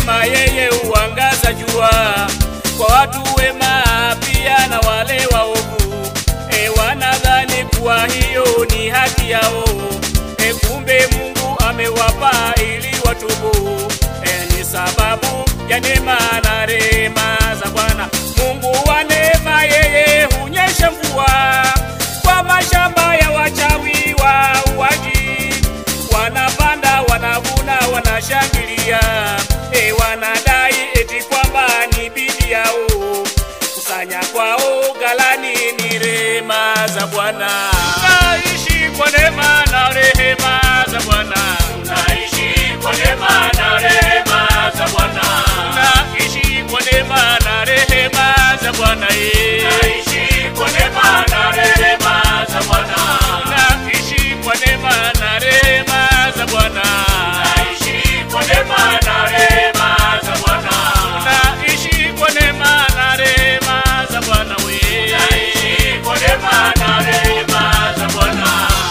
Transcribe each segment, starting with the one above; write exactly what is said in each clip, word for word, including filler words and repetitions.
neema yeye huangaza jua kwa watu wema pia na wale waovu. E, wanadhani kuwa hiyo ni haki yao. E, kumbe Mungu amewapa ili watubu. E, ni sababu ya neema na rehema za Bwana. Mungu wa neema yeye hunyesha mvua kwa mashamba ya wachawi wa uwaji. Wanapanda, wanavuna, wanashangilia. E, wanadai eti kwamba ni bidii yao. Kusanya kwao galani ni rehema za Bwana. Tunaishi kwa neema na rehema za Bwana. Tunaishi kwa neema na rehema za Bwana. Tunaishi kwa neema na rehema za Bwana. Tunaishi kwa neema na rehema za Bwana. Tunaishi kwa neema na rehema za Bwana. Tunaishi kwa neema na rehema za Bwana. Tunaishi kwa neema na rehema za Bwana. Tunaishi kwa neema na rehema za Bwana.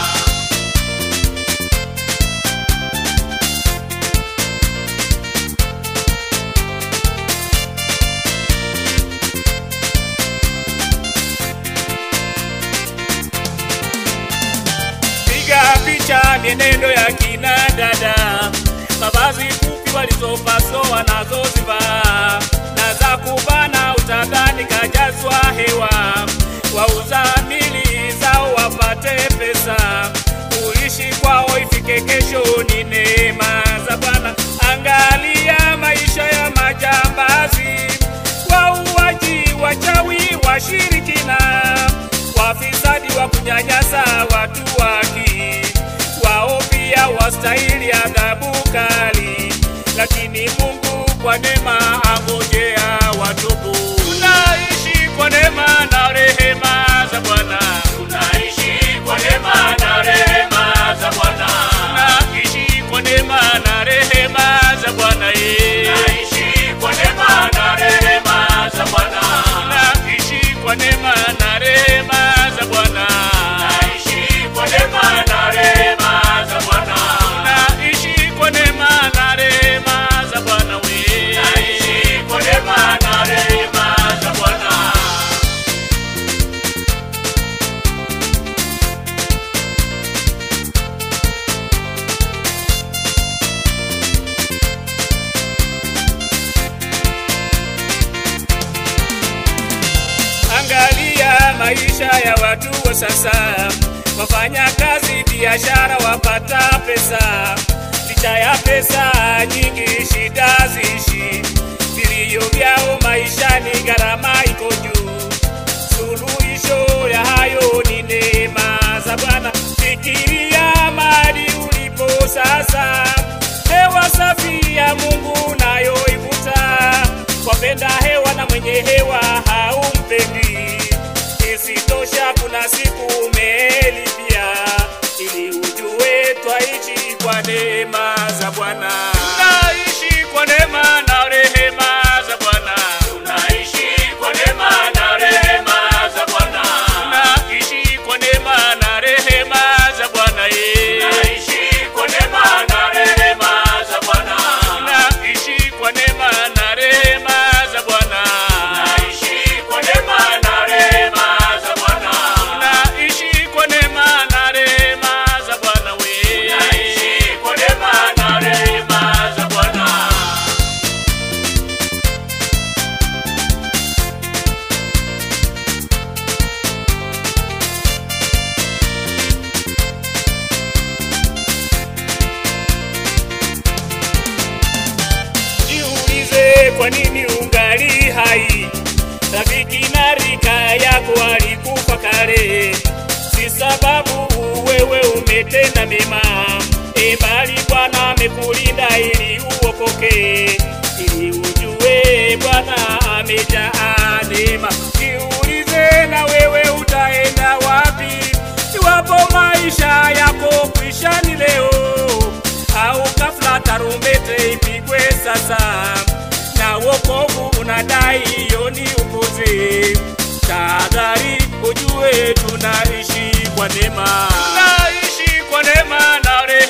Piga picha mienendo ya kina dada, mavazi fupi walizopaswa wanazozivaa, na za kubana utadhani kajazwa hewa. Wauza mili zao wapate pesa, kuishi kwao ifike kesho ni neema za Bwana. Angalia maisha ya majambazi, wauaji, wachawi, washirikina, wafisadi wa kunyanyasa watu waki. Wao pia wastahili adhabu kali, lakini Mungu kwa neema angojea watubu. Tunaishi kwa neema na rehema za Bwana. Tunaishi kwa neema na rehema za Bwana. Tunaishi kwa neema na rehema za Bwana. Tunaishi kwa neema na rehema za Bwana. Tunaishi kwa neema na rehema za Bwana. Tunaishi kwa neema na rehema za Bwana. Tunaishi kwa neema na rehema za Bwana. Tunaishi kwa neema na rehema za Bwana. Angalia maisha ya watu wa sasa, wafanya kazi, biashara, wapata pesa. Licha ya pesa nyingi shida zishi, vilio vyao maisha ni gharama iko juu. Suluhisho ya hayo ni neema za Bwana. Fikiria mahali ulipo sasa, hewa safi ya Mungu nayo ivuta. Wapenda hewa na mwenye hewa haumpendi. Isitosha kuna siku umelipia, ili ujue twaishi kwa neema za Bwana. Tunaishi kwa neema na rehema za Bwana. Tunaishi kwa neema na rehema za Bwana. Tunaishi kwa neema na rehema za Bwana. Tunaishi kwa neema na rehema za Bwana. Tunaishi kwa neema na rehema za Bwana. Tunaishi kwa neema na rehema za Bwana. Tunaishi kwa neema na rehema za Bwana. Tunaishi kwa neema na rehema za Bwana. Jiulize kwa nini ungali hai. Rafiki na rika yako alikufa kale, si sababu wewe umetenda mema. E, bali Bwana amekulinda ili uokoke, ili ujue Bwana amejaa neema. Jiulize na wewe utaenda wapi iwapo maisha yako kwisha ni leo, au ghafla tarumbete ipigwe sasa, na wokovu unadai hiyo ni upuzi. Tahadhari ujue tunaishi kwa neema. Tunaishi kwa neema na